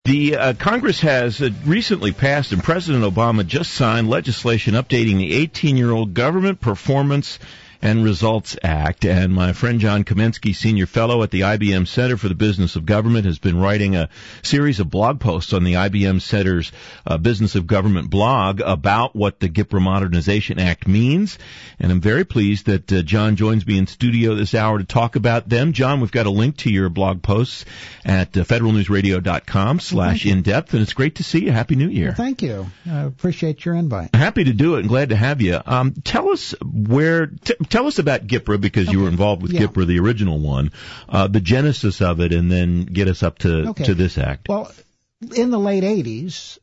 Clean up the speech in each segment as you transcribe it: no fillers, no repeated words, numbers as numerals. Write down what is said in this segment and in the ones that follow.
The Congress has recently passed, and President Obama just signed legislation updating the 18-year-old Government Performance and Results Act. And my friend John Kamensky, Senior Fellow at the IBM Center for the Business of Government, has been writing a series of blog posts on the IBM Center's Business of Government blog about what the GIPRA Modernization Act means. And I'm very pleased that John joins me in studio this hour to talk about them. John, we've got a link to your blog posts at federalnewsradio.com/in-depth, and it's great to see you. Happy New Year. Well, thank you. I appreciate your invite. Happy to do it and glad to have you. Tell us tell us about GIPRA, because you were involved with GIPRA, the original one, the genesis of it, and then get us up to this act. Well, in the late 80s,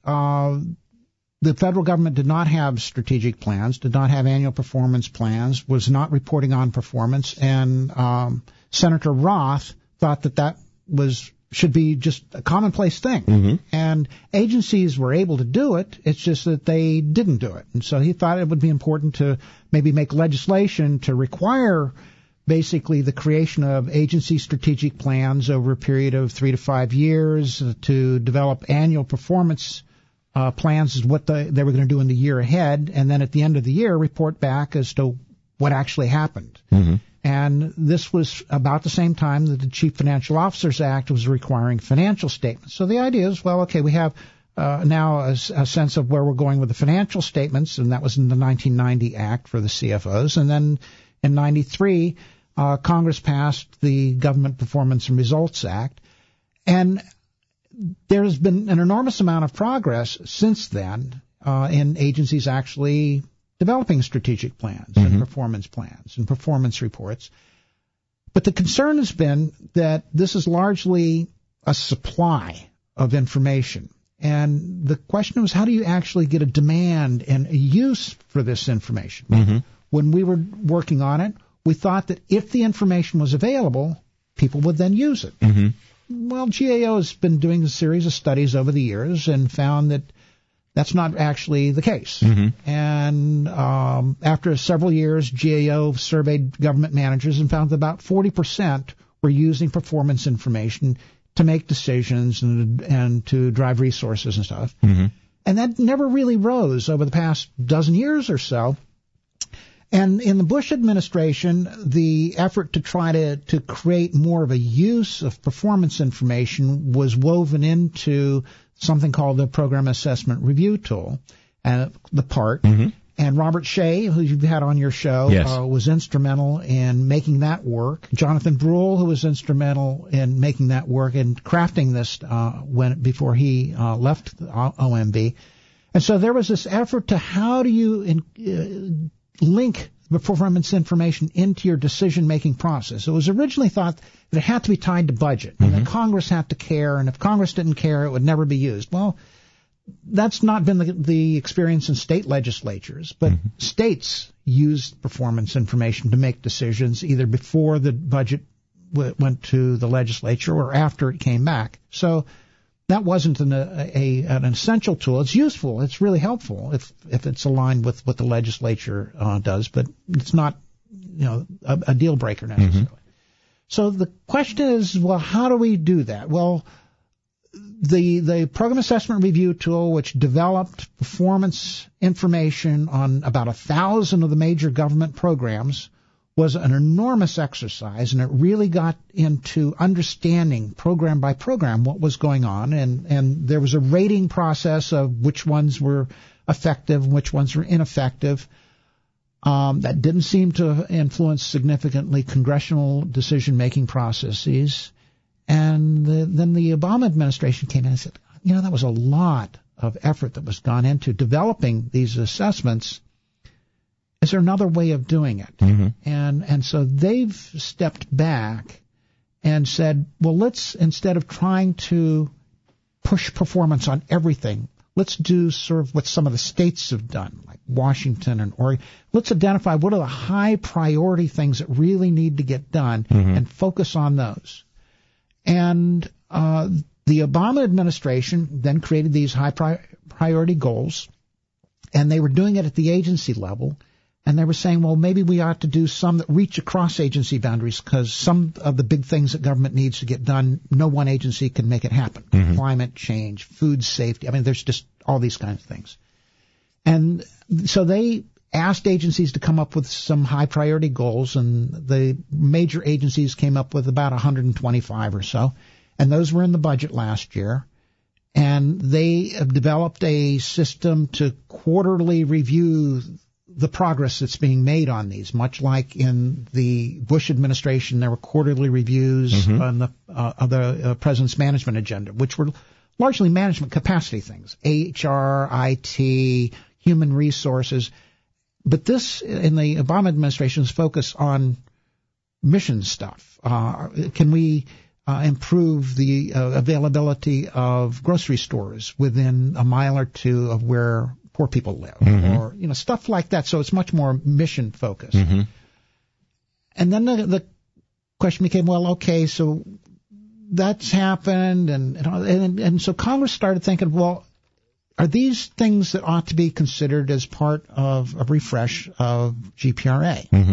the federal government did not have strategic plans, did not have annual performance plans, was not reporting on performance, and Senator Roth thought that should be just a commonplace thing. Mm-hmm. And agencies were able to do it, it's just that they didn't do it. And so he thought it would be important to maybe make legislation to require basically the creation of agency strategic plans over a period of 3 to 5 years to develop annual performance plans is what they were going to do in the year ahead, and then at the end of the year report back as to what actually happened. Mm-hmm. And this was about the same time that the Chief Financial Officers Act was requiring financial statements. So the idea is, we have now a sense of where we're going with the financial statements, and that was in the 1990 Act for the CFOs. And then in 93, Congress passed the Government Performance and Results Act. And there's been an enormous amount of progress since then in agencies actually developing strategic plans and performance plans and performance reports. But the concern has been that this is largely a supply of information. And the question was, how do you actually get a demand and a use for this information? Mm-hmm. When we were working on it, we thought that if the information was available, people would then use it. Mm-hmm. Well, GAO has been doing a series of studies over the years and found that that's not actually the case. Mm-hmm. And after several years, GAO surveyed government managers and found that about 40% were using performance information to make decisions and to drive resources and stuff. Mm-hmm. And that never really rose over the past dozen years or so. And in the Bush administration, the effort to try to create more of a use of performance information was woven into something called the Program Assessment Review Tool, the PART. Mm-hmm. And Robert Shea, who you've had on your show, was instrumental in making that work. Jonathan Brule, who was instrumental in making that work and crafting this before he left OMB. And so there was this effort to how do you link the performance information into your decision-making process. It was originally thought that it had to be tied to budget, and that Congress had to care, and if Congress didn't care, it would never be used. Well, that's not been the experience in state legislatures, but states used performance information to make decisions either before the budget went to the legislature or after it came back. So that wasn't an essential tool. It's useful. It's really helpful if it's aligned with what the legislature does, but it's not a deal breaker necessarily. Mm-hmm. So the question is, well, how do we do that? Well, the Program Assessment Review Tool, which developed performance information on about 1,000 of the major government programs, was an enormous exercise, and it really got into understanding program by program what was going on, and there was a rating process of which ones were effective and which ones were ineffective. That didn't seem to influence significantly congressional decision-making processes. And then the Obama administration came in and said, that was a lot of effort that was gone into developing these assessments. Is there another way of doing it? Mm-hmm. And so they've stepped back and said, well, let's, instead of trying to push performance on everything, let's do sort of what some of the states have done, like Washington and Oregon. Let's identify what are the high priority things that really need to get done and focus on those. And the Obama administration then created these high priority goals, and they were doing it at the agency level. And they were saying, well, maybe we ought to do some that reach across agency boundaries, because some of the big things that government needs to get done, no one agency can make it happen. Mm-hmm. Climate change, food safety. I mean, there's just all these kinds of things. And so they asked agencies to come up with some high priority goals, and the major agencies came up with about 125 or so. And those were in the budget last year. And they have developed a system to quarterly review the progress that's being made on these, much like in the Bush administration, there were quarterly reviews on the of the president's management agenda, which were largely management capacity things, HR, IT, human resources. But this, in the Obama administration's focus on mission stuff. Can we improve the availability of grocery stores within a mile or two of where poor people live, or stuff like that. So it's much more mission focused. Mm-hmm. And then the question became, well, okay, so that's happened, and so Congress started thinking, well, are these things that ought to be considered as part of a refresh of GPRA? Mm-hmm.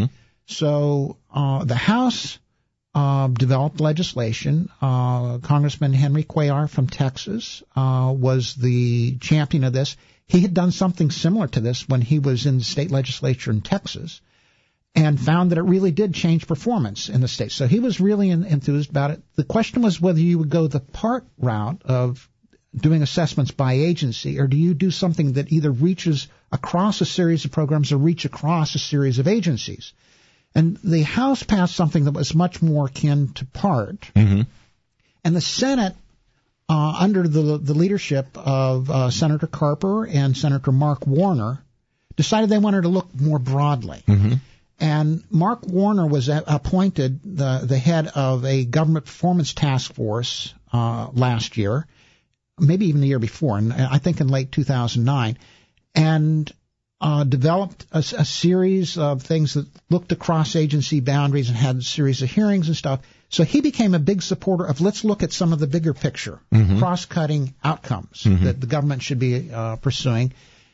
So the House developed legislation. Congressman Henry Cuellar from Texas was the champion of this. He had done something similar to this when he was in the state legislature in Texas and found that it really did change performance in the state. So he was really enthused about it. The question was whether you would go the part route of doing assessments by agency, or do you do something that either reaches across a series of programs or reach across a series of agencies. And the House passed something that was much more akin to part. Mm-hmm. And the Senate, under the leadership of Senator Carper and Senator Mark Warner, decided they wanted to look more broadly. Mm-hmm. And Mark Warner was appointed the head of a government performance task force last year, maybe even the year before, and I think in late 2009, and developed a series of things that looked across agency boundaries and had a series of hearings and stuff. So he became a big supporter of let's look at some of the bigger picture, cross-cutting outcomes that the government should be pursuing.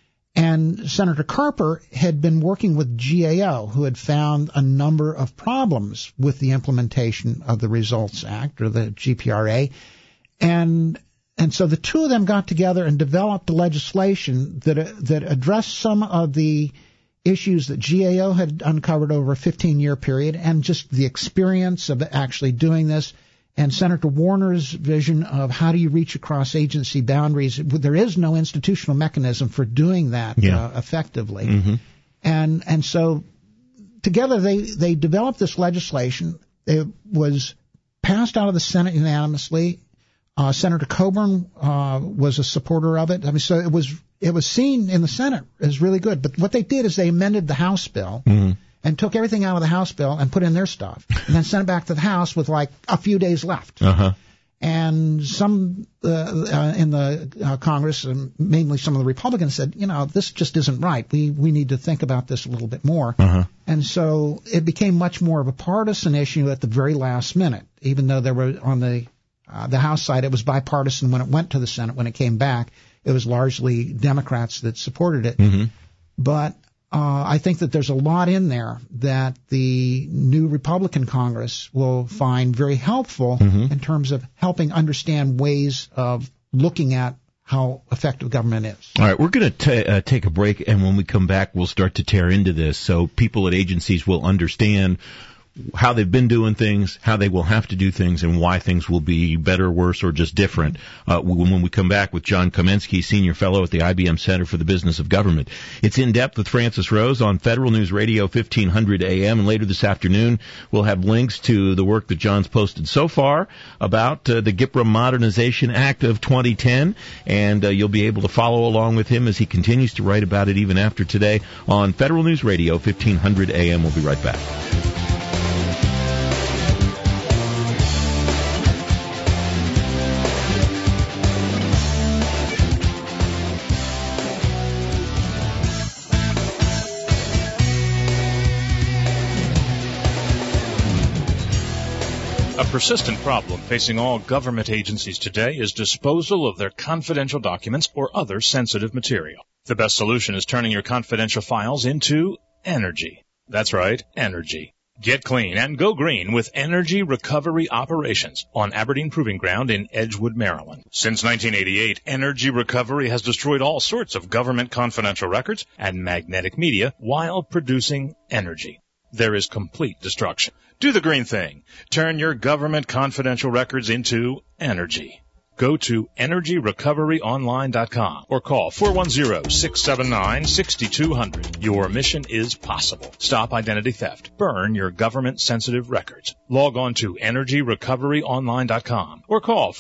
And Senator Carper had been working with GAO, who had found a number of problems with the implementation of the Results Act, or the GPRA. And so the two of them got together and developed legislation that addressed some of the issues that GAO had uncovered over a 15-year period, and just the experience of actually doing this, and Senator Warner's vision of how do you reach across agency boundaries. There is no institutional mechanism for doing that effectively. Mm-hmm. And so together they developed this legislation. It was passed out of the Senate unanimously. Senator Coburn was a supporter of it. I mean, so it was seen in the Senate as really good. But what they did is they amended the House bill and took everything out of the House bill and put in their stuff, and then sent it back to the House with like a few days left. Uh-huh. And some in the Congress, and mainly some of the Republicans, said, this just isn't right. We need to think about this a little bit more. Uh-huh. And so it became much more of a partisan issue at the very last minute, even though there were on the House side, it was bipartisan when it went to the Senate. When it came back, it was largely Democrats that supported it. Mm-hmm. But I think that there's a lot in there that the new Republican Congress will find very helpful in terms of helping understand ways of looking at how effective government is. All right, we're going to take a break, and when we come back, we'll start to tear into this so people at agencies will understand how they've been doing things, how they will have to do things, and why things will be better, worse, or just different when we come back with John Kamensky, Senior Fellow at the IBM Center for the Business of Government. It's In Depth with Francis Rose on Federal News Radio 1500 AM, and later this afternoon we'll have links to the work that John's posted so far about the GIPRA Modernization Act of 2010, and you'll be able to follow along with him as he continues to write about it even after today on Federal News Radio 1500 AM. We'll be right back. A persistent problem facing all government agencies today is disposal of their confidential documents or other sensitive material. The best solution is turning your confidential files into energy. That's right, energy. Get clean and go green with Energy Recovery Operations on Aberdeen Proving Ground in Edgewood, Maryland. Since 1988, Energy Recovery has destroyed all sorts of government confidential records and magnetic media while producing energy. There is complete destruction. Do the green thing. Turn your government confidential records into energy. Go to EnergyRecoveryOnline.com or call 410-679-6200. Your mission is possible. Stop identity theft. Burn your government-sensitive records. Log on to EnergyRecoveryOnline.com or call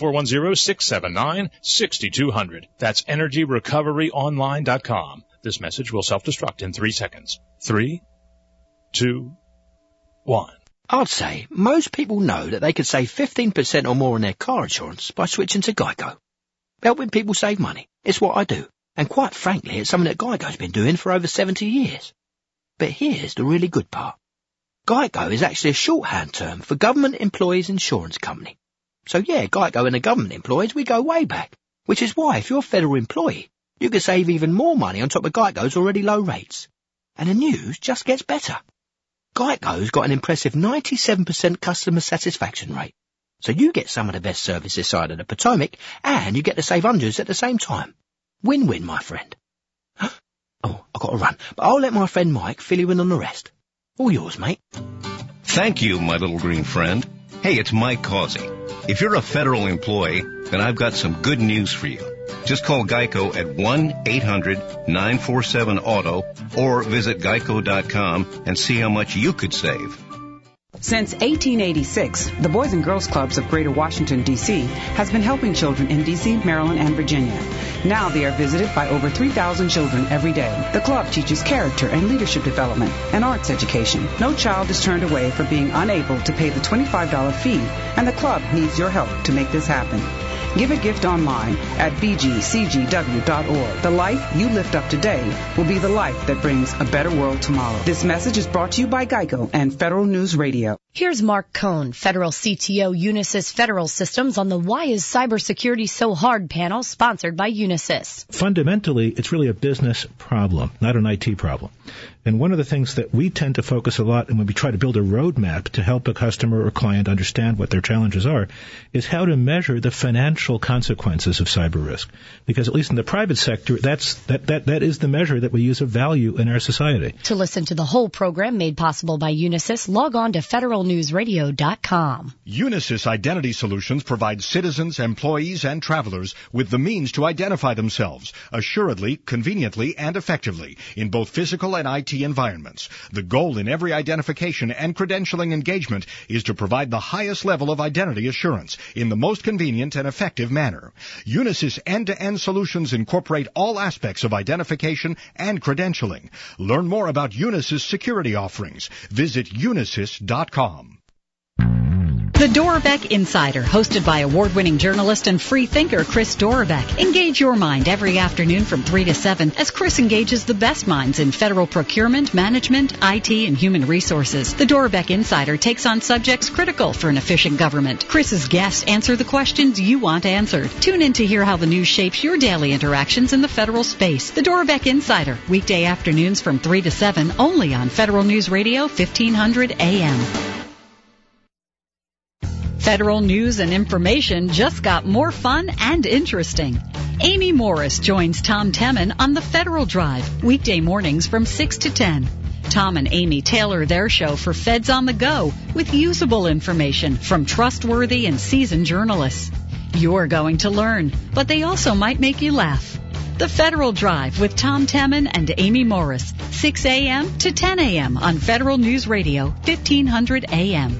410-679-6200. That's EnergyRecoveryOnline.com. This message will self-destruct in 3 seconds. 3, 2, 1. I'd say most people know that they could save 15% or more on their car insurance by switching to Geico. Helping people save money. It's what I do. And quite frankly, it's something that Geico's been doing for over 70 years. But here's the really good part. Geico is actually a shorthand term for Government Employees Insurance Company. So yeah, Geico and the government employees, we go way back. Which is why if you're a federal employee, you can save even more money on top of Geico's already low rates. And the news just gets better. Geico's got an impressive 97% customer satisfaction rate. So you get some of the best service this side of the Potomac, and you get to save hundreds at the same time. Win-win, my friend. Oh, I've got to run, but I'll let my friend Mike fill you in on the rest. All yours, mate. Thank you, my little green friend. Hey, it's Mike Causey. If you're a federal employee, then I've got some good news for you. Just call Geico at 1-800-947-AUTO or visit geico.com and see how much you could save. Since 1886, the Boys and Girls Clubs of Greater Washington, D.C. has been helping children in D.C., Maryland, and Virginia. Now they are visited by over 3,000 children every day. The club teaches character and leadership development and arts education. No child is turned away for being unable to pay the $25 fee, and the club needs your help to make this happen. Give a gift online at bgcgw.org. The life you lift up today will be the life that brings a better world tomorrow. This message is brought to you by Geico and Federal News Radio. Here's Mark Cohn, Federal CTO, Unisys Federal Systems, on the Why is Cybersecurity So Hard panel, sponsored by Unisys. Fundamentally, it's really a business problem, not an IT problem. And one of the things that we tend to focus a lot, and when we try to build a roadmap to help a customer or client understand what their challenges are, is how to measure the financial consequences of cyber risk. Because at least in the private sector, that is the measure that we use of value in our society. To listen to the whole program made possible by Unisys, log on to federalnewsradio.com. Unisys Identity Solutions provides citizens, employees, and travelers with the means to identify themselves assuredly, conveniently, and effectively in both physical and IT environments. The goal in every identification and credentialing engagement is to provide the highest level of identity assurance in the most convenient and effective manner. Unisys end-to-end solutions incorporate all aspects of identification and credentialing. Learn more about Unisys security offerings. Visit unisys.com. The Dorbeck Insider, hosted by award-winning journalist and free thinker Chris Dorbeck. Engage your mind every afternoon from 3 to 7 as Chris engages the best minds in federal procurement, management, IT, and human resources. The Dorbeck Insider takes on subjects critical for an efficient government. Chris's guests answer the questions you want answered. Tune in to hear how the news shapes your daily interactions in the federal space. The Dorbeck Insider, weekday afternoons from 3 to 7, only on Federal News Radio, 1500 AM. Federal news and information just got more fun and interesting. Amy Morris joins Tom Temin on the Federal Drive, weekday mornings from 6 to 10. Tom and Amy tailor their show for Feds on the Go with usable information from trustworthy and seasoned journalists. You're going to learn, but they also might make you laugh. The Federal Drive with Tom Temin and Amy Morris, 6 a.m. to 10 a.m. on Federal News Radio, 1500 a.m.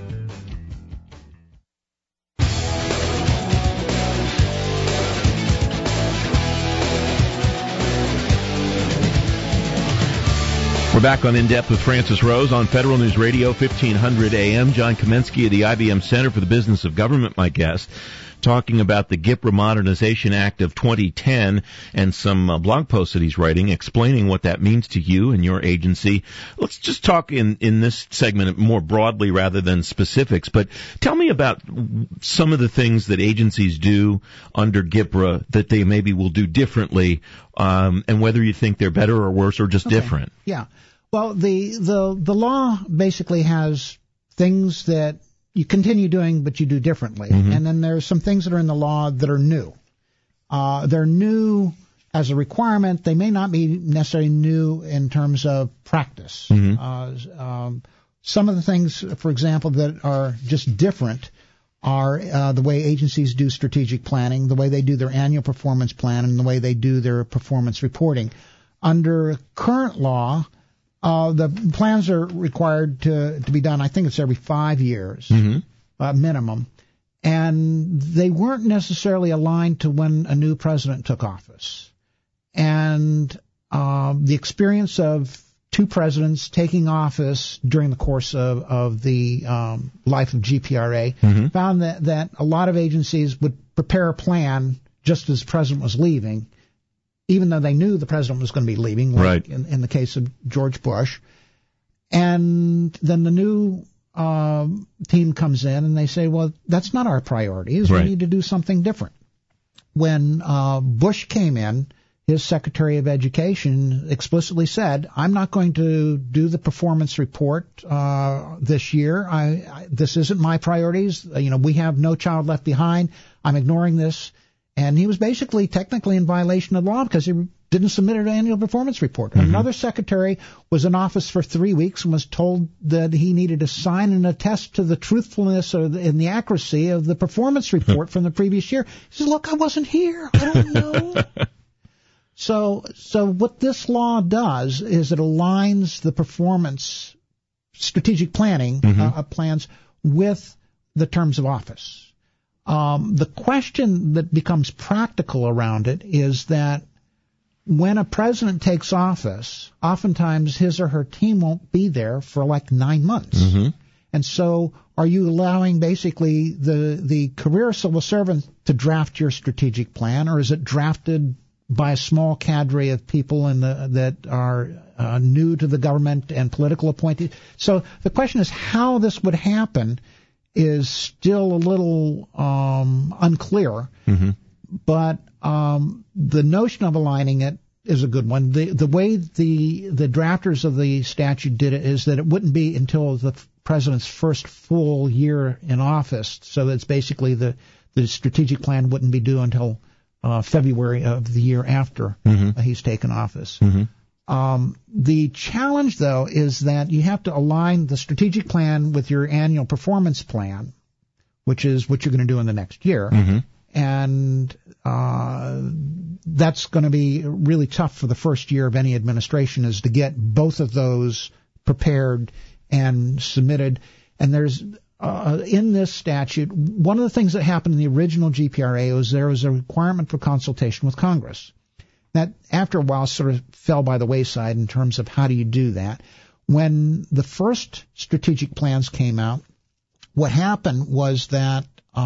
We're back on In Depth with Francis Rose on Federal News Radio, 1500 AM. John Kamensky of the IBM Center for the Business of Government, my guest, talking about the GIPRA Modernization Act of 2010 and some blog posts that he's writing explaining what that means to you and your agency. Let's just talk in this segment more broadly rather than specifics, but tell me about some of the things that agencies do under GIPRA that they maybe will do differently, and whether you think they're better or worse or just different. Yeah. Well, the law basically has things that you continue doing, but you do differently. Mm-hmm. And then there's some things that are in the law that are new. They're new as a requirement. They may not be necessarily new in terms of practice. Mm-hmm. Some of the things, for example, that are just different are the way agencies do strategic planning, the way they do their annual performance plan, and the way they do their performance reporting. Under current law, the plans are required to be done, I think it's every 5 years, mm-hmm. Minimum. And they weren't necessarily aligned to when a new president took office. And the experience of two presidents taking office during the course of the life of GPRA mm-hmm. found that a lot of agencies would prepare a plan just as the president was leaving, even though they knew the president was going to be leaving, like right. in the case of George Bush. And then the new team comes in and they say, well, that's not our priorities. Right. We need to do something different. When Bush came in, his Secretary of Education explicitly said, I'm not going to do the performance report this year. This isn't my priorities. We have No Child Left Behind. I'm ignoring this. And he was basically technically in violation of the law because he didn't submit an annual performance report. Mm-hmm. Another secretary was in office for 3 weeks and was told that he needed to sign and attest to the truthfulness and the accuracy of the performance report from the previous year. He says, look, I wasn't here. I don't know. So what this law does is it aligns the performance strategic planning mm-hmm. Plans with the terms of office. The question that becomes practical around it is that when a president takes office, oftentimes his or her team won't be there for like 9 months. Mm-hmm. And so are you allowing basically the career civil servant to draft your strategic plan, or is it drafted by a small cadre of people that are new to the government and political appointees? So the question is how this would happen is still a little unclear, mm-hmm. but the notion of aligning it is a good one. The way the drafters of the statute did it is that it wouldn't be until the president's first full year in office, so that's basically the strategic plan wouldn't be due until February of the year after mm-hmm. He's taken office. Mm-hmm. The challenge, though, is that you have to align the strategic plan with your annual performance plan, which is what you're going to do in the next year. Mm-hmm. And that's going to be really tough for the first year of any administration, is to get both of those prepared and submitted. And there's in this statute, one of the things that happened in the original GPRA was there was a requirement for consultation with Congress. That, after a while, sort of fell by the wayside in terms of how do you do that. When the first strategic plans came out, what happened was that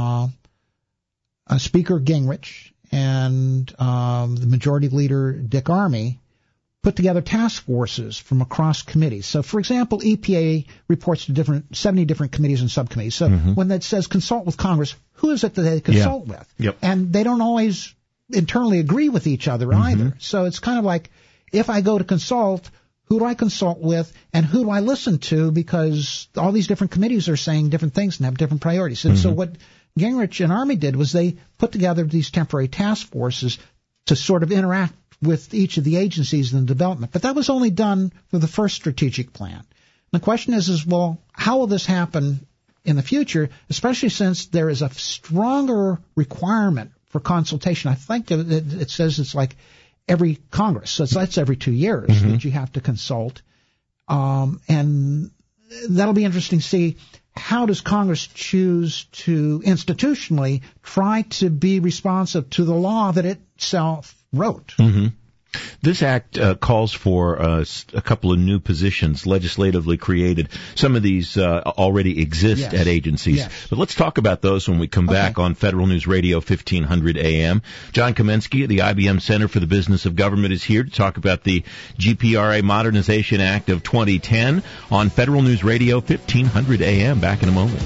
Speaker Gingrich and the Majority Leader Dick Armey put together task forces from across committees. So, for example, EPA reports to 70 different committees and subcommittees. So mm-hmm. when that says consult with Congress, who is it that they consult with? Yep. And they don't always internally agree with each other mm-hmm. either. So it's kind of like, if I go to consult, who do I consult with and who do I listen to? Because all these different committees are saying different things and have different priorities. And mm-hmm. so what Gingrich and Armey did was they put together these temporary task forces to sort of interact with each of the agencies in the development. But that was only done for the first strategic plan. The question is, well, how will this happen in the future, especially since there is a stronger requirement for consultation? I think it says it's like every Congress, so that's every 2 years mm-hmm. that you have to consult. And that'll be interesting to see, how does Congress choose to institutionally try to be responsive to the law that it itself wrote. Mm-hmm. This act calls for a couple of new positions legislatively created. Some of these already exist at agencies. Yes. But let's talk about those when we come back on Federal News Radio 1500 AM. John Kamensky at the IBM Center for the Business of Government is here to talk about the GPRA Modernization Act of 2010 on Federal News Radio 1500 AM. Back in a moment.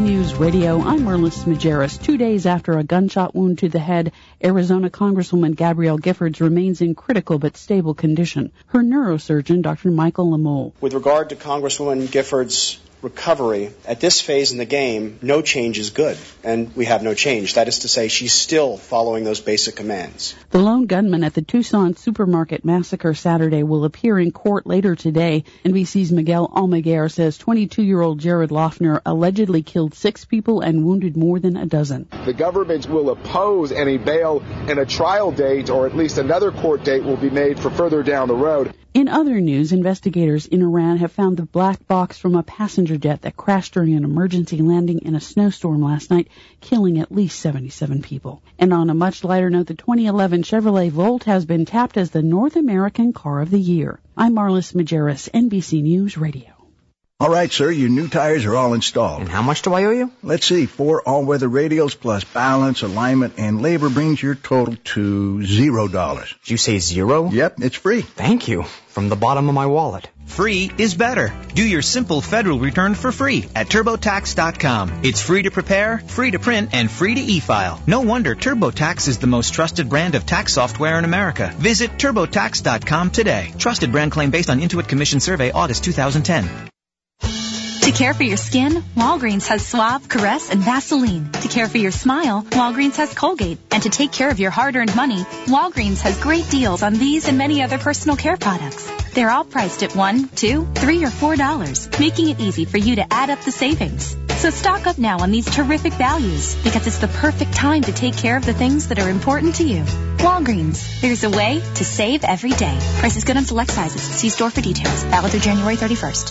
News Radio, I'm Merlis Majerus. 2 days after a gunshot wound to the head, Arizona Congresswoman Gabrielle Giffords remains in critical but stable condition. Her neurosurgeon, Dr. Michael Lamole. With regard to Congresswoman Giffords' recovery, at this phase in the game, no change is good, and we have no change. That is to say, she's still following those basic commands. The lone gunman at the Tucson supermarket massacre Saturday will appear in court later today. NBC's Miguel Almaguer says 22-year-old Jared Loughner allegedly killed 6 people and wounded more than a dozen. The government will oppose any bail, and a trial date, or at least another court date, will be made for further down the road. In other news, investigators in Iran have found the black box from a passenger jet that crashed during an emergency landing in a snowstorm last night, killing at least 77 people. And on a much lighter note, the 2011 Chevrolet Volt has been tapped as the North American Car of the Year. I'm Marlis Majerus, NBC News Radio. All right, sir, your new tires are all installed. And how much do I owe you? Let's see, 4 all-weather radials plus balance, alignment, and labor brings your total to $0. Did you say 0? Yep, it's free. Thank you. From the bottom of my wallet. Free is better. Do your simple federal return for free at TurboTax.com. It's free to prepare, free to print, and free to e-file. No wonder TurboTax is the most trusted brand of tax software in America. Visit TurboTax.com today. Trusted brand claim based on Intuit Commission Survey, August 2010. To care for your skin, Walgreens has Suave, Caress, and Vaseline. To care for your smile, Walgreens has Colgate. And to take care of your hard-earned money, Walgreens has great deals on these and many other personal care products. They're all priced at $1, $2, $3, or $4, making it easy for you to add up the savings. So stock up now on these terrific values, because it's the perfect time to take care of the things that are important to you. Walgreens, there's a way to save every day. Prices good on select sizes. See store for details. Valid through January 31st.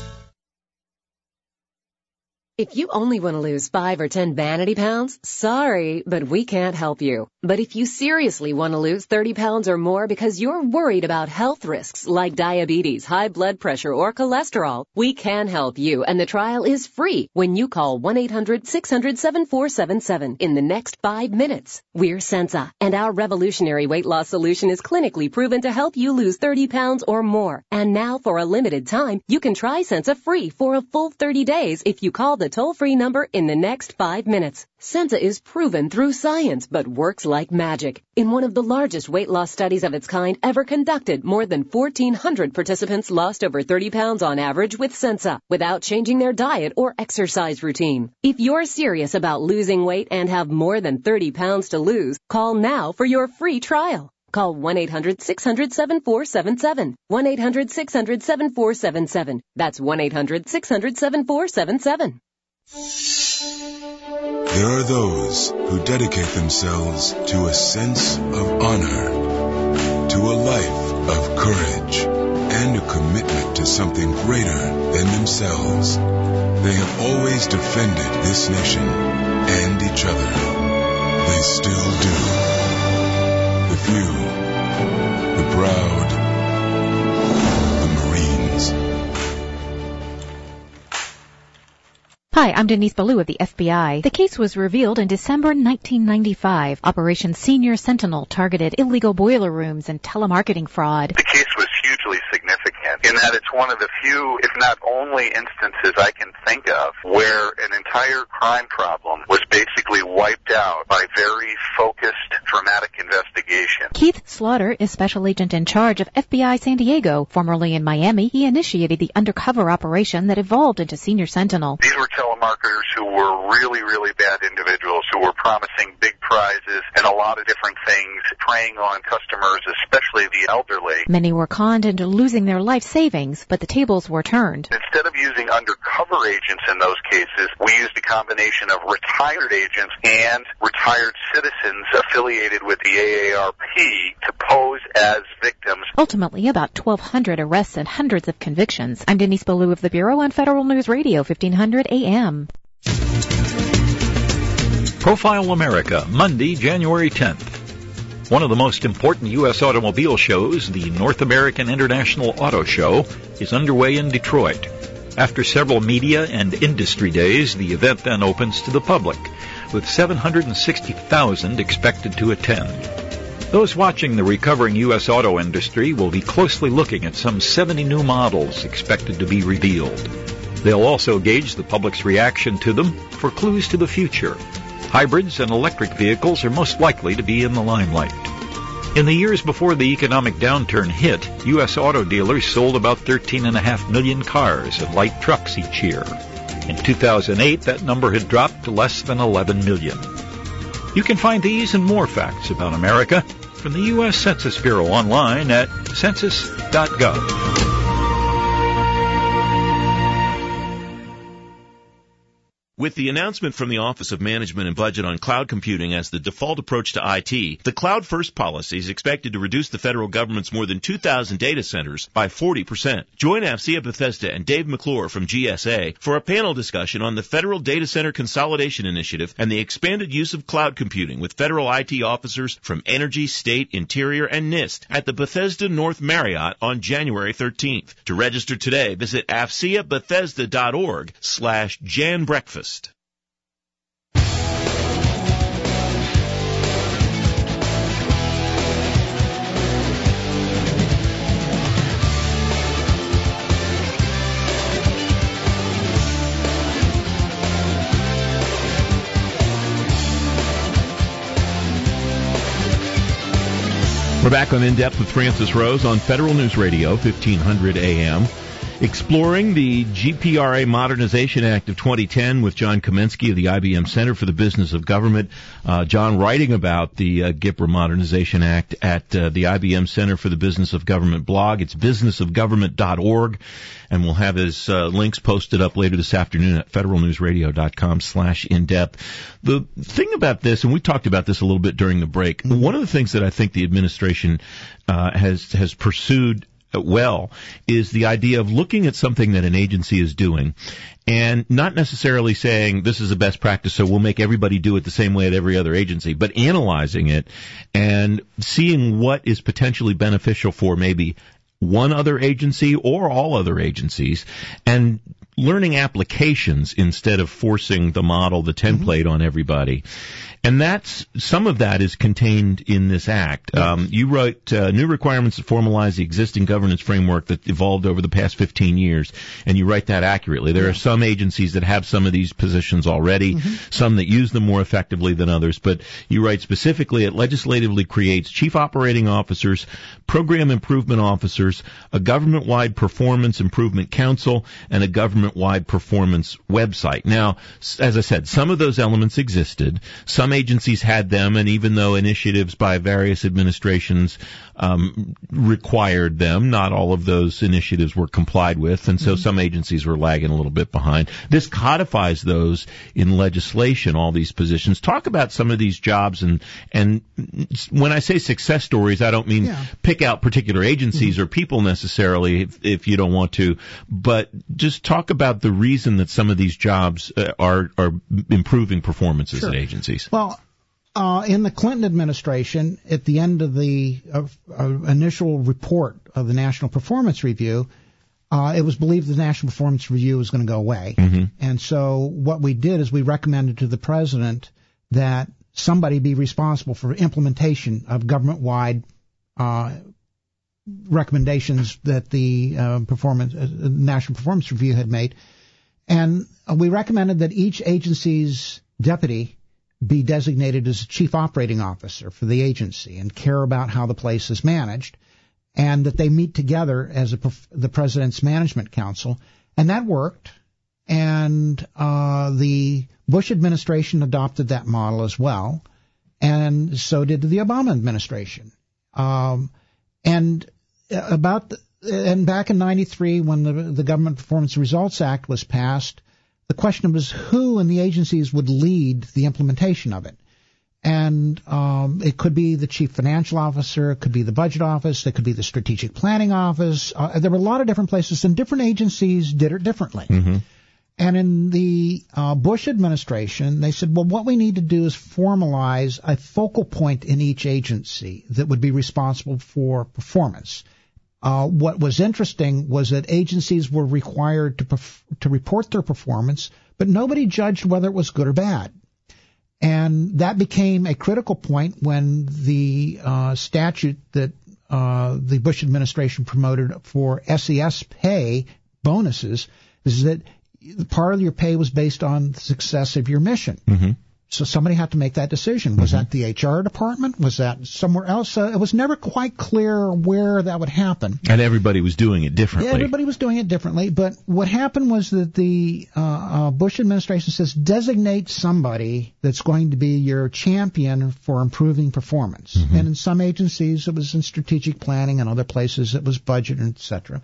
If you only want to lose 5 or 10 vanity pounds, sorry, but we can't help you. But if you seriously want to lose 30 pounds or more because you're worried about health risks like diabetes, high blood pressure, or cholesterol, we can help you, and the trial is free when you call 1-800-600-7477 in the next 5 minutes. We're Sensa, and our revolutionary weight loss solution is clinically proven to help you lose 30 pounds or more. And now, for a limited time, you can try Sensa free for a full 30 days if you call the toll-free number in the next 5 minutes. Sensa is proven through science, but works like magic. In one of the largest weight loss studies of its kind ever conducted, more than 1,400 participants lost over 30 pounds on average with Sensa, without changing their diet or exercise routine. If you're serious about losing weight and have more than 30 pounds to lose, call now for your free trial. Call 1-800-600-7477. 1-800-600-7477. That's 1-800-600-7477. There are those who dedicate themselves to a sense of honor, to a life of courage, and a commitment to something greater than themselves. They have always defended this nation and each other. They still do. The few, the proud, the Marines. Hi, I'm Denise Ballou of the FBI. The case was revealed in December 1995. Operation Senior Sentinel targeted illegal boiler rooms and telemarketing fraud. The case was hugely significant in that it's one of the few, if not only, instances I can think of where an entire crime problem was basically wiped out by very focused, dramatic investigation. Keith Slaughter is special agent in charge of FBI San Diego. Formerly in Miami, he initiated the undercover operation that evolved into Senior Sentinel. These were telemarketers who were really, really bad individuals who were promising big prizes and a lot of different things, preying on customers, especially the elderly. Many were conned into losing their life savings, but the tables were turned. Instead of using undercover agents in those cases, we used a combination of retired agents and retired citizens affiliated with the AARP to pose as victims. Ultimately, about 1,200 arrests and hundreds of convictions. I'm Denise Ballou of the Bureau on Federal News Radio, 1500 AM. Profile America, Monday, January 10th. One of the most important U.S. automobile shows, the North American International Auto Show, is underway in Detroit. After several media and industry days, the event then opens to the public, with 760,000 expected to attend. Those watching the recovering U.S. auto industry will be closely looking at some 70 new models expected to be revealed. They'll also gauge the public's reaction to them for clues to the future. Hybrids and electric vehicles are most likely to be in the limelight. In the years before the economic downturn hit, U.S. auto dealers sold about 13.5 million cars and light trucks each year. In 2008, that number had dropped to less than 11 million. You can find these and more facts about America from the U.S. Census Bureau online at census.gov. With the announcement from the Office of Management and Budget on cloud computing as the default approach to IT, the Cloud First policy is expected to reduce the federal government's more than 2,000 data centers by 40%. Join AFCEA Bethesda and Dave McClure from GSA for a panel discussion on the Federal Data Center Consolidation Initiative and the expanded use of cloud computing with federal IT officers from Energy, State, Interior, and NIST at the Bethesda North Marriott on January 13th. To register today, visit AFCEABethesda.org/JanBreakfast. We're back on In Depth with Francis Rose on Federal News Radio, 1500 AM. Exploring the GPRA Modernization Act of 2010 with John Kamensky of the IBM Center for the Business of Government. John writing about the GPRA Modernization Act at the IBM Center for the Business of Government blog. It's businessofgovernment.org, and we'll have his links posted up later this afternoon at federalnewsradio.com/indepth. The thing about this, and we talked about this a little bit during the break, one of the things that I think the administration has pursued well is the idea of looking at something that an agency is doing and not necessarily saying this is a best practice, so we'll make everybody do it the same way at every other agency, but analyzing it and seeing what is potentially beneficial for maybe one other agency or all other agencies, and learning applications instead of forcing the model, the template on everybody. And some of that is contained in this act. You wrote new requirements to formalize the existing governance framework that evolved over the past 15 years, and you write that accurately. There are some agencies that have some of these positions already, some that use them more effectively than others, but you write specifically, it legislatively creates chief operating officers, program improvement officers, a government-wide performance improvement council, and a government-wide performance website. Now, as I said, some of those elements existed. Some agencies had them, and even though initiatives by various administrations required them, not all of those initiatives were complied with, and so some agencies were lagging a little bit behind. This codifies those in legislation, all these positions. Talk about some of these jobs, and when I say success stories, I don't mean pick out particular agencies or people necessarily if you don't want to, but just talk about the reason that some of these jobs are improving performances at agencies. Well, in the Clinton administration, at the end of the initial report of the National Performance Review, it was believed the National Performance Review was going to go away. And so what we did is we recommended to the president that somebody be responsible for implementation of government-wide recommendations that the National Performance Review had made. And we recommended that each agency's deputy be designated as a chief operating officer for the agency and care about how the place is managed, and that they meet together as the president's management council. And that worked. And the Bush administration adopted that model as well, and so did the Obama administration. And back in '93, when the Government Performance Results Act was passed, the question was who in the agencies would lead the implementation of it. And it could be the chief financial officer, it could be the budget office, it could be the strategic planning office. There were a lot of different places, and different agencies did it differently. And in the Bush administration, they said, well, what we need to do is formalize a focal point in each agency that would be responsible for performance. What was interesting was that agencies were required to report their performance, but nobody judged whether it was good or bad. And that became a critical point when the statute that the Bush administration promoted for SES pay bonuses is that part of your pay was based on the success of your mission. Mm-hmm. So somebody had to make that decision. Was that the HR department? Was that somewhere else? It was never quite clear where that would happen. And everybody was doing it differently. Yeah, everybody was doing it differently. But what happened was that the Bush administration says designate somebody that's going to be your champion for improving performance. Mm-hmm. And in some agencies, it was in strategic planning, and other places it was budget, et cetera.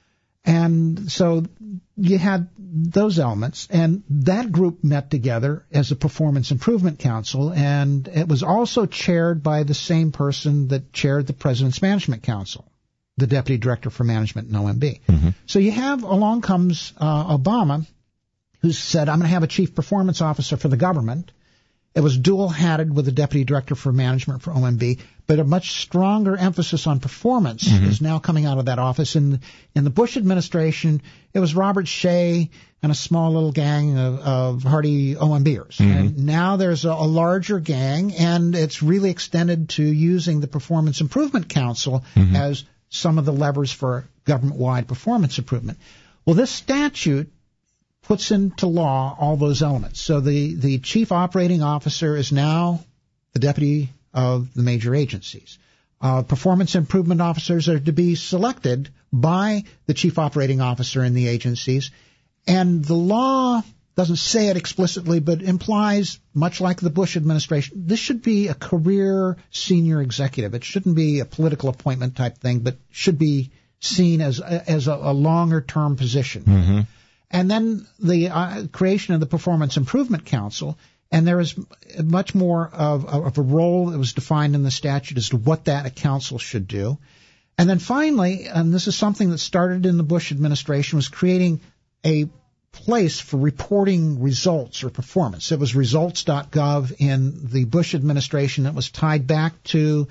And so you had those elements, and that group met together as a Performance Improvement Council, and it was also chaired by the same person that chaired the President's Management Council, the Deputy Director for Management in OMB. Mm-hmm. So you have, along comes Obama, who said, I'm going to have a Chief Performance Officer for the government. It was dual-hatted with the Deputy Director for Management for OMB, but a much stronger emphasis on performance is now coming out of that office. In the Bush administration, it was Robert Shea and a small little gang of hardy OMBers. And now there's a larger gang, and it's really extended to using the Performance Improvement Council as some of the levers for government-wide performance improvement. Well, this statute puts into law all those elements. So the chief operating officer is now the deputy of the major agencies. Performance improvement officers are to be selected by the chief operating officer in the agencies. And the law doesn't say it explicitly, but implies, much like the Bush administration, this should be a career senior executive. It shouldn't be a political appointment type thing, but should be seen as a longer-term position. And then the creation of the Performance Improvement Council, and there is much more of a role that was defined in the statute as to what that council should do. And then finally, and this is something that started in the Bush administration, was creating a place for reporting results or performance. It was results.gov in the Bush administration. It was tied back to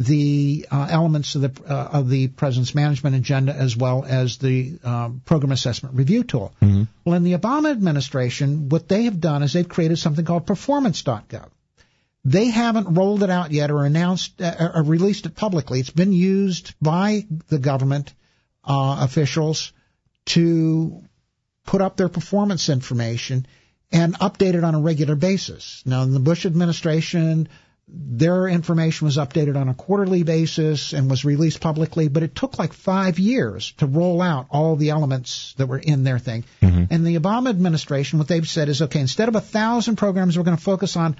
the elements of the President's management agenda, as well as the program assessment review tool. Well, in the Obama administration, what they have done is they've created something called performance.gov. They haven't rolled it out yet or announced or released it publicly. It's been used by the government officials to put up their performance information and update it on a regular basis. Now, in the Bush administration, their information was updated on a quarterly basis and was released publicly, but it took like 5 years to roll out all the elements that were in their thing. And the Obama administration, what they've said is, okay, instead of 1,000 programs, we're going to focus on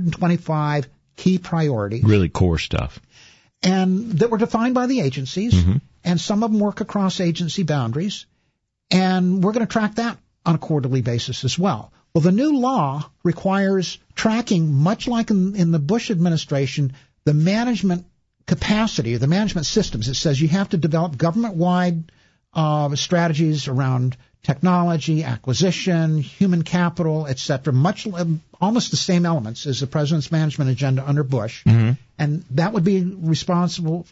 125 key priorities. Really core stuff. And that were defined by the agencies, and some of them work across agency boundaries, and we're going to track that on a quarterly basis as well. Well, the new law requires tracking, much like in the Bush administration, the management capacity, the management systems. It says you have to develop government-wide strategies around technology, acquisition, human capital, etc., almost the same elements as the President's management agenda under Bush. And that would be responsible,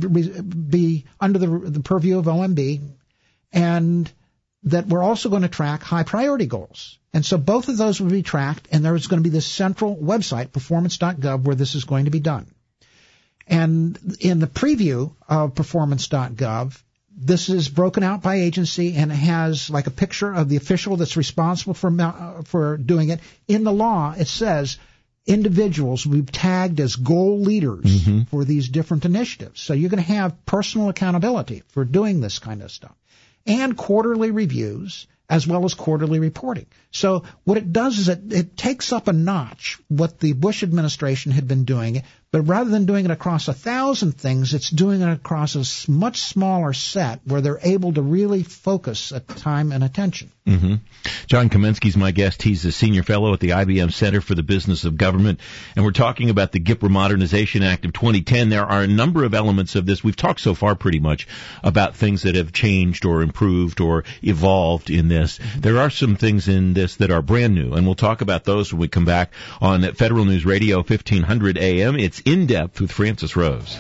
be under the purview of OMB, and that we're also going to track high priority goals. And so both of those will be tracked, and there is going to be this central website, performance.gov, where this is going to be done. And in the preview of performance.gov, this is broken out by agency, and it has like a picture of the official that's responsible for doing it. In the law, it says individuals will be tagged as goal leaders for these different initiatives. So you're going to have personal accountability for doing this kind of stuff. And quarterly reviews, as well as quarterly reporting. So what it does is it takes up a notch what the Bush administration had been doing, but rather than doing it across 1,000 things, it's doing it across a much smaller set where they're able to really focus time and attention. John Kamensky's my guest. He's a senior fellow at the IBM Center for the Business of Government, and we're talking about the GIPRA Modernization Act of 2010. There are a number of elements of this. We've talked so far pretty much about things that have changed or improved or evolved in this. There are some things in this that are brand new, and we'll talk about those when we come back on Federal News Radio 1500 AM. It's In Depth with Francis Rose.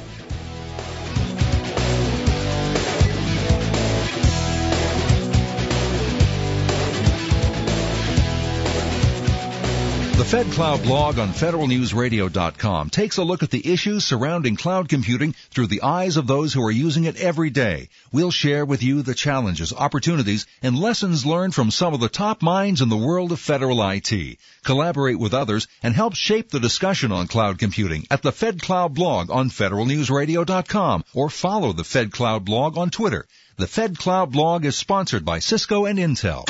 The Fed Cloud blog on federalnewsradio.com takes a look at the issues surrounding cloud computing through the eyes of those who are using it every day. We'll share with you the challenges, opportunities, and lessons learned from some of the top minds in the world of federal IT. Collaborate with others and help shape the discussion on cloud computing at the Fed Cloud blog on federalnewsradio.com or follow the Fed Cloud blog on Twitter. The Fed Cloud blog is sponsored by Cisco and Intel.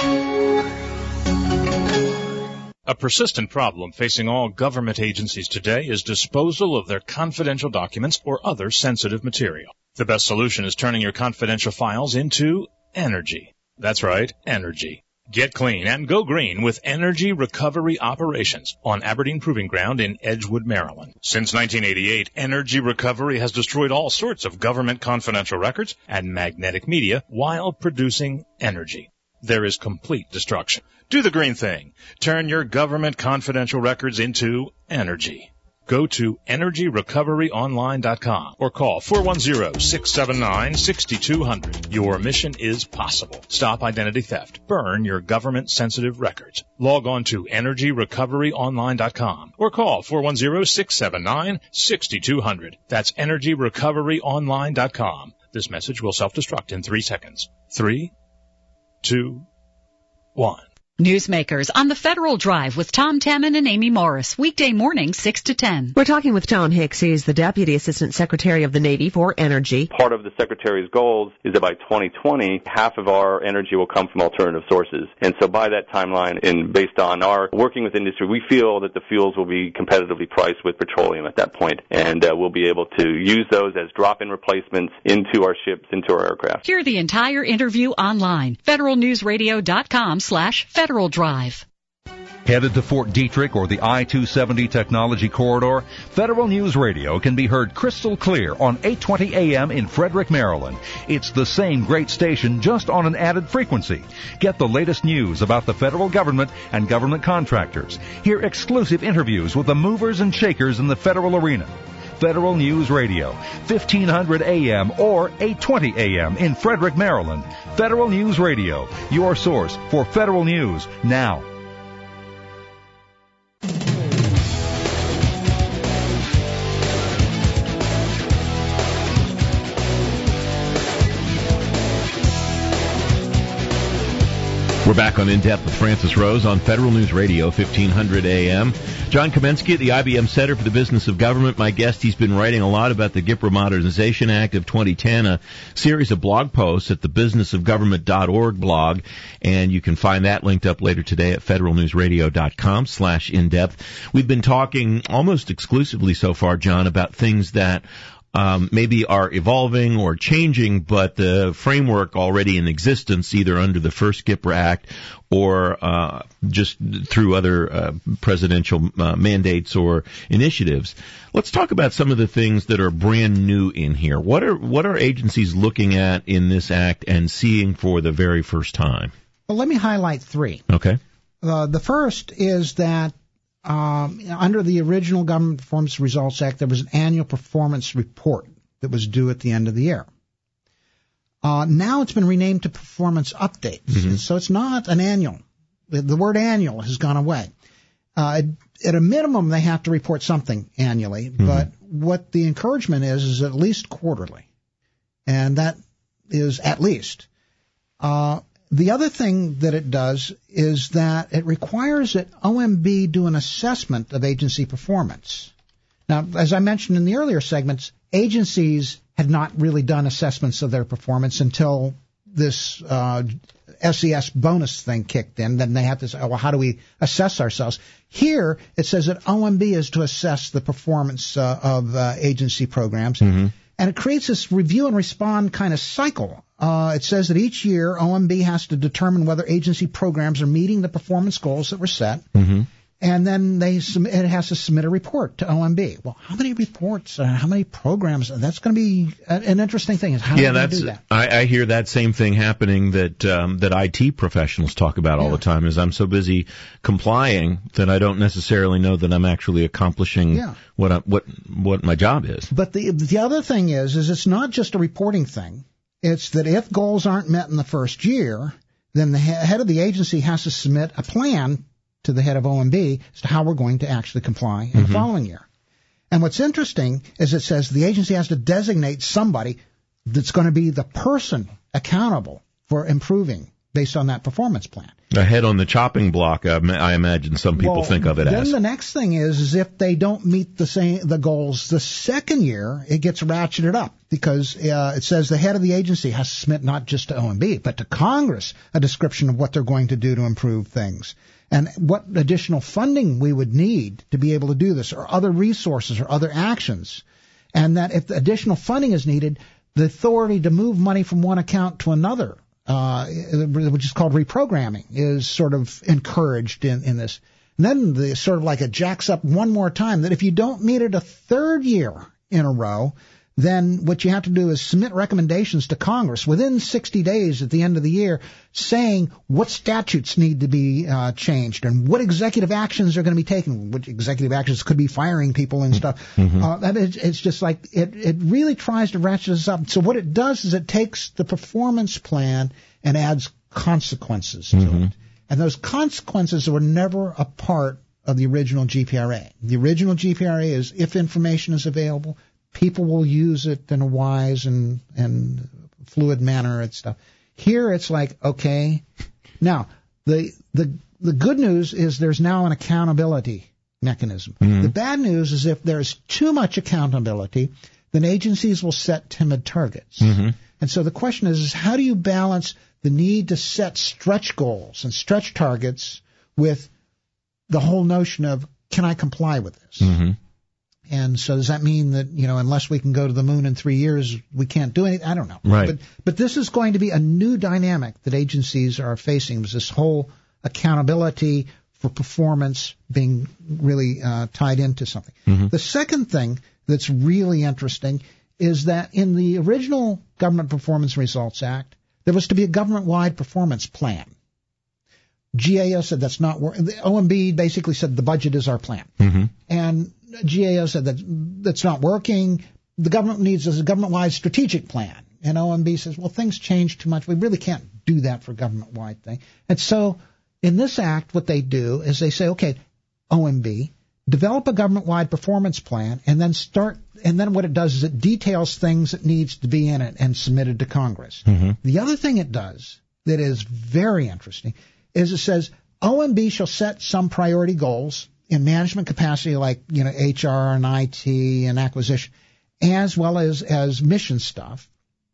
A persistent problem facing all government agencies today is disposal of their confidential documents or other sensitive material. The best solution is turning your confidential files into energy. That's right, energy. Get clean and go green with Energy Recovery Operations on Aberdeen Proving Ground in Edgewood, Maryland. Since 1988, Energy Recovery has destroyed all sorts of government confidential records and magnetic media while producing energy. There is complete destruction. Do the green thing. Turn your government confidential records into energy. Go to EnergyRecoveryOnline.com or call 410-679-6200. Your mission is possible. Stop identity theft. Burn your government-sensitive records. Log on to EnergyRecoveryOnline.com or call 410-679-6200. That's EnergyRecoveryOnline.com. This message will self-destruct in 3 seconds. 3, 2, 1. Newsmakers on the Federal Drive with Tom Tammen and Amy Morris, weekday morning 6 to 10. We're talking with Tom Hicks. He is the Deputy Assistant Secretary of the Navy for Energy. Part of the Secretary's goals is that by 2020, half of our energy will come from alternative sources. And so by that timeline, and based on our working with industry, we feel that the fuels will be competitively priced with petroleum at that point. And we'll be able to use those as drop-in replacements into our ships, into our aircraft. Hear the entire interview online. federalnewsradio.com/Federal Drive. Headed to Fort Detrick or the I-270 Technology Corridor, Federal News Radio can be heard crystal clear on 820 AM in Frederick, Maryland. It's the same great station, just on an added frequency. Get the latest news about the federal government and government contractors. Hear exclusive interviews with the movers and shakers in the federal arena. Federal News Radio, 1500 AM or 820 AM in Frederick, Maryland. Federal News Radio, your source for federal news now. We're back on In Depth with Francis Rose on Federal News Radio, 1500 AM. John Kamensky at the IBM Center for the Business of Government. My guest, he's been writing a lot about the GIPRA Modernization Act of 2010, a series of blog posts at the businessofgovernment.org blog, and you can find that linked up later today at federalnewsradio.com/indepth. We've been talking almost exclusively so far, John, about things that maybe are evolving or changing, but the framework already in existence, either under the first GIPRA Act or just through other presidential mandates or initiatives. Let's talk about some of the things that are brand new in here. What are agencies looking at in this act and seeing for the very first time? Well, let me highlight 3. Okay. The first is that under the original Government Performance Results Act, there was an annual performance report that was due at the end of the year. Now it's been renamed to performance updates, mm-hmm. So it's not an annual. The word annual has gone away. At a minimum, they have to report something annually, mm-hmm. but what the encouragement is at least quarterly, and that is at least. The other thing that it does is that it requires that OMB do an assessment of agency performance. Now, as I mentioned in the earlier segments, agencies had not really done assessments of their performance until this SES bonus thing kicked in. Then they have to say, well, how do we assess ourselves? Here, it says that OMB is to assess the performance of agency programs. Mm-hmm. And it creates this review and respond kind of cycle. It says that each year OMB has to determine whether agency programs are meeting the performance goals that were set, mm-hmm. and then it has to submit a report to OMB. Well, how many reports, how many programs? That's going to be an interesting thing. Is how do we do that? I hear that same thing happening that IT professionals talk about all the time. Is I'm so busy complying that I don't necessarily know that I'm actually accomplishing what my job is. But the other thing is it's not just a reporting thing. It's that if goals aren't met in the first year, then the head of the agency has to submit a plan to the head of OMB as to how we're going to actually comply in the following year. And what's interesting is it says the agency has to designate somebody that's going to be the person accountable for improving based on that performance plan. A head on the chopping block, I imagine some people think of it as. Then the next thing is if they don't meet the goals the second year, it gets ratcheted up because it says the head of the agency has to submit not just to OMB, but to Congress a description of what they're going to do to improve things and what additional funding we would need to be able to do this or other resources or other actions. And that if additional funding is needed, the authority to move money from one account to another, which is called reprogramming, is sort of encouraged in this. And then the sort of like it jacks up one more time that if you don't meet it a third year in a row, then what you have to do is submit recommendations to Congress within 60 days at the end of the year saying what statutes need to be changed and what executive actions are going to be taken. Which executive actions could be firing people and stuff. It's just like it really tries to ratchet us up. So what it does is it takes the performance plan and adds consequences to it. And those consequences were never a part of the original GPRA. The original GPRA is if information is available, people will use it in a wise and fluid manner and stuff. Here it's like, okay. Now, the good news is there's now an accountability mechanism. The bad news is if there's too much accountability, then agencies will set timid targets. And so the question is how do you balance the need to set stretch goals and stretch targets with the whole notion of, can I comply with this? And so does that mean that, unless we can go to the moon in 3 years, we can't do anything? I don't know. Right. But this is going to be a new dynamic that agencies are facing, this whole accountability for performance being really tied into something. The second thing that's really interesting is that in the original Government Performance Results Act, there was to be a government-wide performance plan. GAO said that's not working. The OMB basically said the budget is our plan. And GAO said that's not working. The government needs a government-wide strategic plan. And OMB says, well, things change too much. We really can't do that for a government-wide thing. And so in this act, what they do is they say, okay, OMB, develop a government-wide performance plan, and then what it does is it details things that needs to be in it and submitted to Congress. The other thing it does that is very interesting is it says OMB shall set some priority goals in management capacity like, HR and IT and acquisition, as well as mission stuff,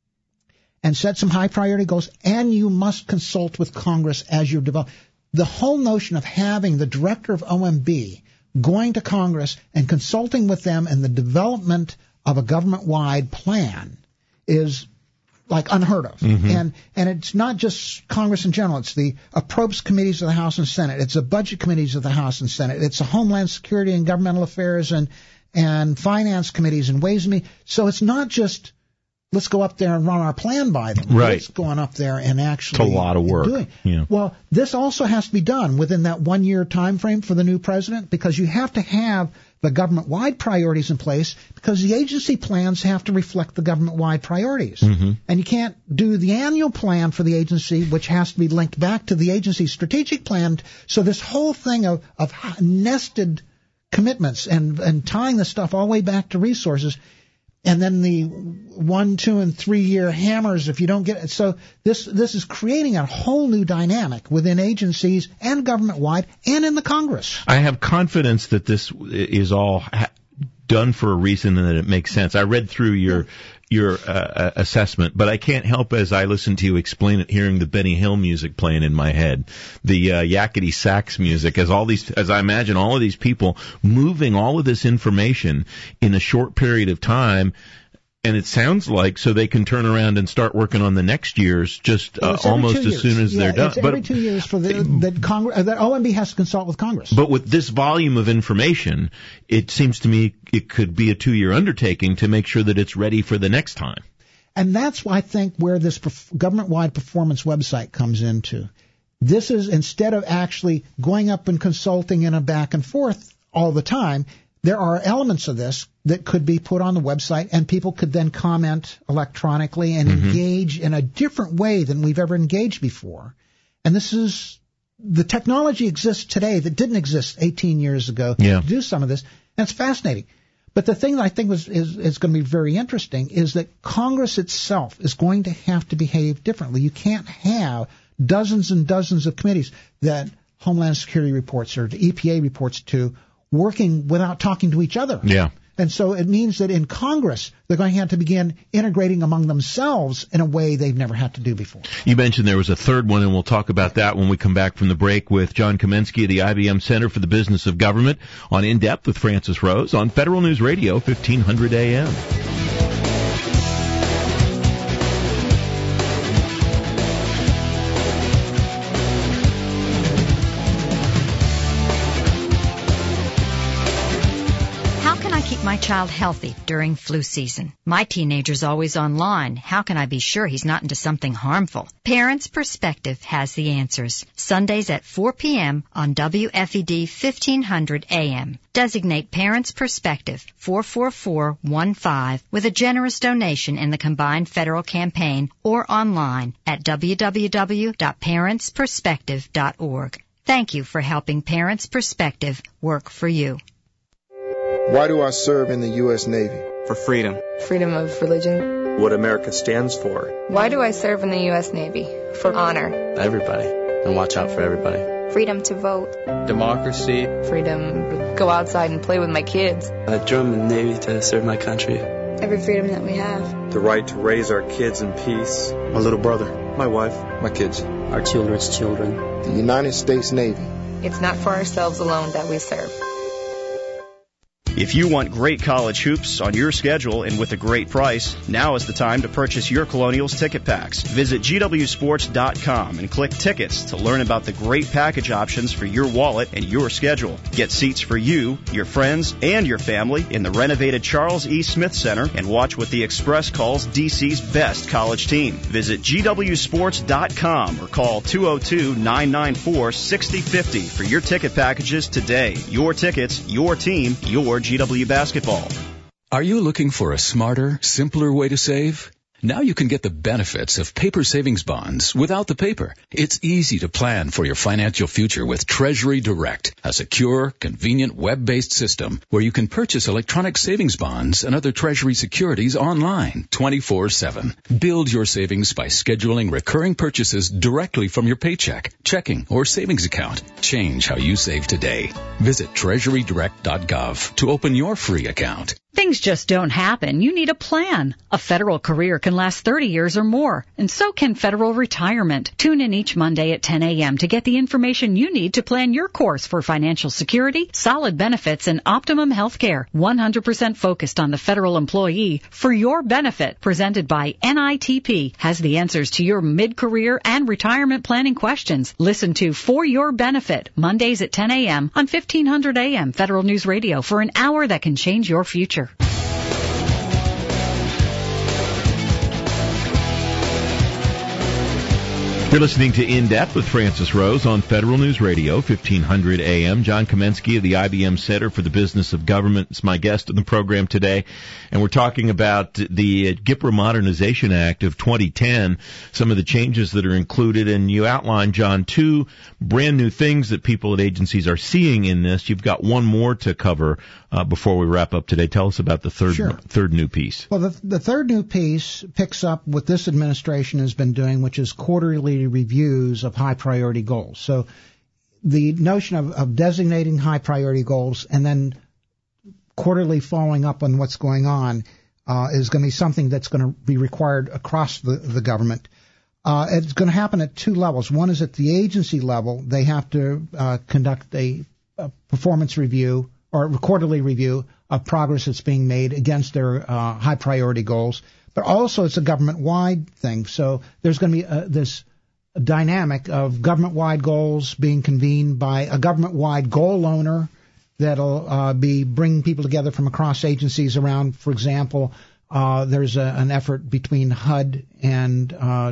and set some high priority goals, and you must consult with Congress as you develop. The whole notion of having the director of OMB going to Congress and consulting with them in the development of a government-wide plan is like unheard of. And it's not just Congress in general. It's the appropriations committees of the House and Senate. It's the budget committees of the House and Senate. It's the Homeland Security and Governmental Affairs and Finance committees and Ways and Means. So it's not just let's go up there and run our plan by them. Right. It's going up there and actually it's a lot of work. Well, this also has to be done within that 1 year time frame for the new president because you have to have the government-wide priorities in place because the agency plans have to reflect the government-wide priorities. And you can't do the annual plan for the agency, which has to be linked back to the agency's strategic plan. So this whole thing of nested commitments and tying the stuff all the way back to resources, and then the 1, 2, and 3 year hammers if you don't get it. So this is creating a whole new dynamic within agencies and government-wide and in the Congress. I have confidence that this is all done for a reason and that it makes sense. I read through your assessment, but I can't help as I listen to you explain it, hearing the Benny Hill music playing in my head, the yakety sax music, as I imagine all of these people moving all of this information in a short period of time. And it sounds like so they can turn around and start working on the next year's just almost as soon as they're done. It's every 2 years for that OMB has to consult with Congress. But with this volume of information, it seems to me it could be a 2 year undertaking to make sure that it's ready for the next time. And that's why I think where this government-wide performance website comes into. This is instead of actually going up and consulting in a back and forth all the time, there are elements of this that could be put on the website, and people could then comment electronically and engage in a different way than we've ever engaged before. And this is the technology exists today that didn't exist 18 years ago Yeah. to do some of this, and it's fascinating. But the thing that I think is going to be very interesting is that Congress itself is going to have to behave differently. You can't have dozens and dozens of committees that Homeland Security reports or the EPA reports to working without talking to each other. Yeah. And so it means that in Congress, they're going to have to begin integrating among themselves in a way they've never had to do before. You mentioned there was a third one, and we'll talk about that when we come back from the break with John Kamensky of the IBM Center for the Business of Government on In Depth with Francis Rose on Federal News Radio, 1500 AM. My child healthy during flu season. My teenager's always online. How can I be sure he's not into something harmful? Parents Perspective has the answers. Sundays at 4 p.m. on WFED 1500 AM. Designate Parents Perspective 44415 with a generous donation in the combined federal campaign or online at www.parentsperspective.org. Thank you for helping Parents Perspective work for you. Why do I serve in the U.S. Navy? For freedom. Freedom of religion. What America stands for. Why do I serve in the U.S. Navy? For honor. Everybody. And watch out for everybody. Freedom to vote. Democracy. Freedom to go outside and play with my kids. I joined the Navy to serve my country. Every freedom that we have. The right to raise our kids in peace. My little brother. My wife. My kids. Our children's children. The United States Navy. It's not for ourselves alone that we serve. If you want great college hoops on your schedule and with a great price, now is the time to purchase your Colonials ticket packs. Visit gwsports.com and click Tickets to learn about the great package options for your wallet and your schedule. Get seats for you, your friends, and your family in the renovated Charles E. Smith Center and watch what the Express calls DC's best college team. Visit gwsports.com or call 202-994-6050 for your ticket packages today. Your tickets, your team, your GW basketball. Are you looking for a smarter, simpler way to save? Now you can get the benefits of paper savings bonds without the paper. It's easy to plan for your financial future with Treasury Direct, a secure, convenient web-based system where you can purchase electronic savings bonds and other Treasury securities online 24/7. Build your savings by scheduling recurring purchases directly from your paycheck, checking, or savings account. Change how you save today. Visit treasurydirect.gov to open your free account. Things just don't happen. You need a plan. A federal career can last 30 years or more, and so can federal retirement. Tune in each Monday at 10 a.m. to get the information you need to plan your course for financial security, solid benefits, and optimum health care. 100% focused on the federal employee for your benefit. Presented by NITP has the answers to your mid-career and retirement planning questions. Listen to For Your Benefit, Mondays at 10 a.m. on 1500 a.m. Federal News Radio for an hour that can change your future. You're listening to In Depth with Francis Rose on Federal News Radio, 1500 AM. John Kamensky of the IBM Center for the Business of Government is my guest on the program today. And we're talking about the GIPRA Modernization Act of 2010, some of the changes that are included. And you outlined, John, two brand new things that people at agencies are seeing in this. You've got one more to cover before we wrap up today. Tell us about the third new piece. Well, the third new piece picks up what this administration has been doing, which is quarterly reviews of high priority goals. So the notion of designating high priority goals and then quarterly following up on what's going on is going to be something that's going to be required across the government. It's going to happen at two levels. One is at the agency level. They have to conduct a performance review or a quarterly review of progress that's being made against their high priority goals. But also it's a government-wide thing. So there's going to be this dynamic of government-wide goals being convened by a government-wide goal owner that'll be bringing people together from across agencies around. For example, there's an effort between HUD and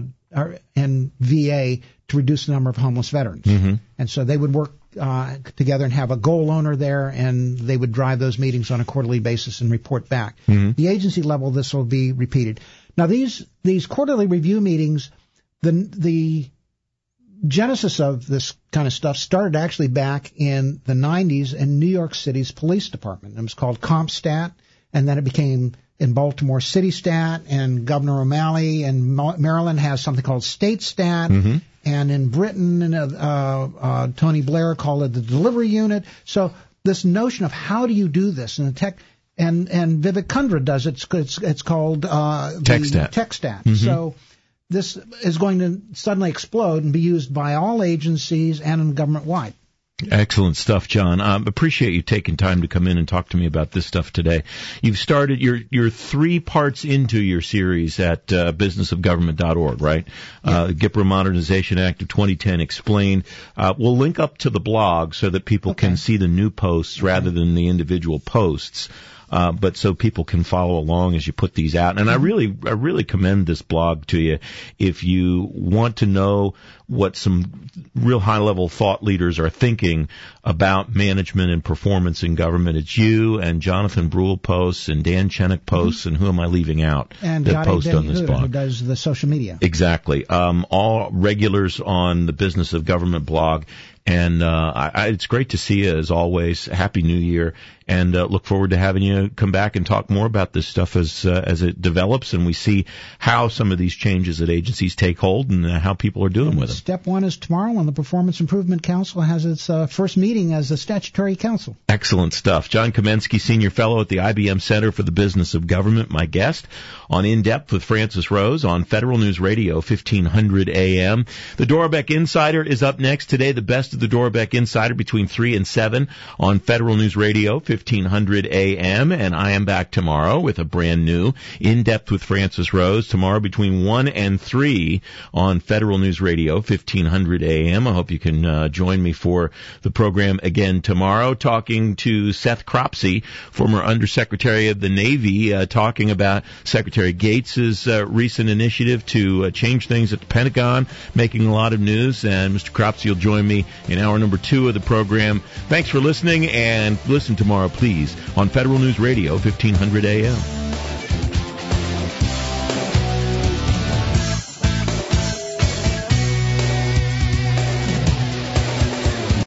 VA to reduce the number of homeless veterans. Mm-hmm. And so they would work together and have a goal owner there, and they would drive those meetings on a quarterly basis and report back. Mm-hmm. The agency level, this will be repeated. Now, these quarterly review meetings, the genesis of this kind of stuff started actually back in the 90s in New York City's police department. It was called CompStat, and then it became in Baltimore City Stat, and Governor O'Malley in Maryland has something called State Stat, and in Britain, Tony Blair called it the Delivery Unit. So this notion of how do you do this in the tech, and Vivek Kundra does it. It's called TechStat. TechStat. So this is going to suddenly explode and be used by all agencies and government-wide. Excellent stuff, John. Appreciate you taking time to come in and talk to me about this stuff today. You've started your 3 parts into your series at businessofgovernment.org, right? Yeah. GIPRA Modernization Act of 2010 explained. We'll link up to the blog so that people can see the new posts rather than the individual posts. But so people can follow along as you put these out. And I really commend this blog to you. If you want to know what some real high-level thought leaders are thinking about management and performance in government, it's you and Jonathan Brule posts and Dan Chenick posts, and who am I leaving out and that post on this blog? Who does the social media. Exactly. All regulars on the Business of Government blog. And it's great to see you, as always. Happy New Year. And look forward to having you come back and talk more about this stuff as it develops and we see how some of these changes at agencies take hold and how people are doing with them. Step 1 is tomorrow when the Performance Improvement Council has its first meeting as a statutory council. Excellent stuff. John Kamensky, Senior Fellow at the IBM Center for the Business of Government, my guest on In Depth with Francis Rose on Federal News Radio, 1500 AM. The Dora Beck Insider is up next today. The best of the Dora Beck Insider between 3 and 7 on Federal News Radio, 1500 AM. And I am back tomorrow with a brand new In Depth with Francis Rose, tomorrow between 1 and 3 on Federal News Radio, 1500 AM. I hope you can join me for the program again tomorrow, talking to Seth Cropsey, former Undersecretary of the Navy, talking about Secretary Gates' recent initiative to change things at the Pentagon, making a lot of news. And Mr. Cropsey will join me in hour number 2 of the program. Thanks for listening, and listen tomorrow, please, on Federal News Radio, 1500 AM.